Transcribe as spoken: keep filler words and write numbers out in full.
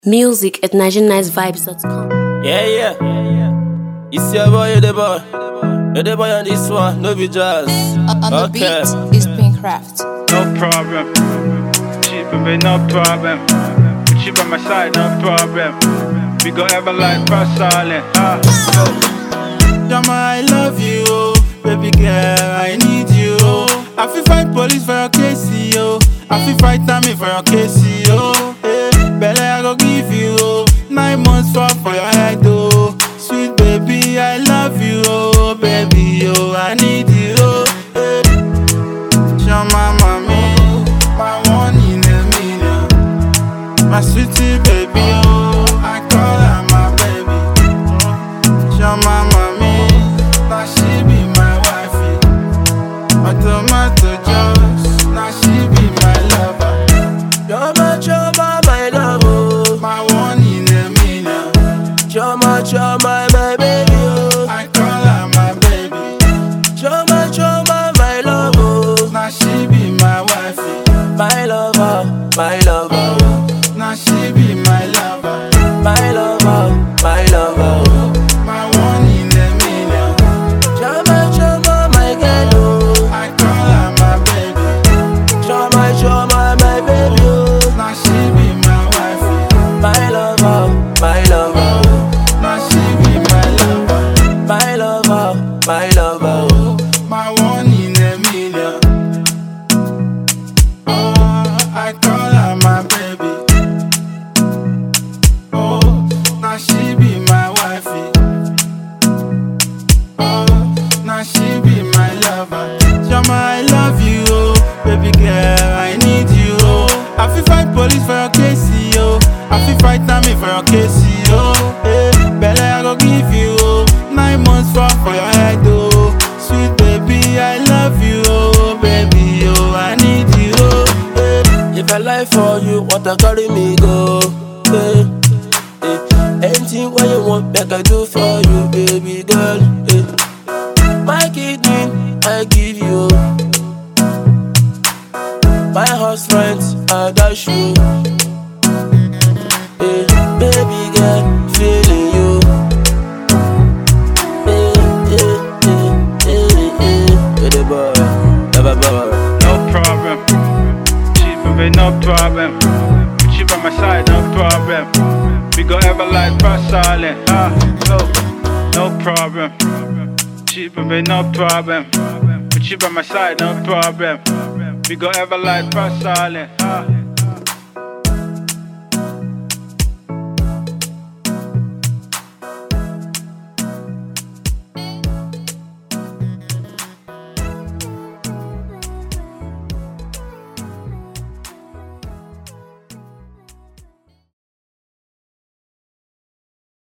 Music at nigerian nice vibes dot com. Yeah, yeah. It's your boy, you're the boy. You're the boy on this one, no be jazz. On the Okay. beat is Pinkcraft. No problem. Cheap and no problem. Put you by my side, no problem. We go ever like past silent. Ah, Jama, I love you, oh. Baby girl, I need you, oh. I feel fight police for your case, oh. I feel fight army for your case, oh. Hey, Belle, I go give you, oh. Nine months for for your head, oh. Sweet baby, I love you, oh. Baby, oh, I need you, oh. Hey. Jama, mommy, my one in a million. My sweetie baby, oh. I call her my baby. Jama, mommy, now she be my wifey. My tomato juice, now she be my lover. Choma, choma, my love, oh. My one in a million. Choma, choma, my baby, oh. I call her my baby. Choma, choma, my love, oh. Now she be my wifey. My lover, my lover, oh. Now she be my lover. My lover, my lover, oh. My one in a million. Choma, choma, my girl, oh. I call her my baby. Choma, choma, my baby, oh. Now she be my wifey. My lover, my lover, oh. Now she be my lover. My lover, my lover, oh. My one in a million. Oh, I call her my baby. Oh, now she be my wifey. Oh, now she be my lover. Jama, I love you, oh. Baby girl, I need you, oh. I feel fight police for your case, oh. I feel fight army for your case, oh. Hey, Belle, I go give you, oh. Nine months for for your head, oh. Sweet baby, I love you, oh. Baby, oh, I need you, oh. Hey. If I lie for you, what I carry me go? Hey, hey. Anything what you want, make I do for you, baby girl. Hey. My kidney, I give you. My house rent, I dash you. Hey, baby girl, feeling you. Hey, hey, hey, hey, hey. You're the boy, never boy. no problem. Cheap and no problem. Put you by my side, no problem. We go ever like past silent. Ah, no, no problem. Cheap and no problem. Put you by my side, no problem. We go ever like past silent. Ah.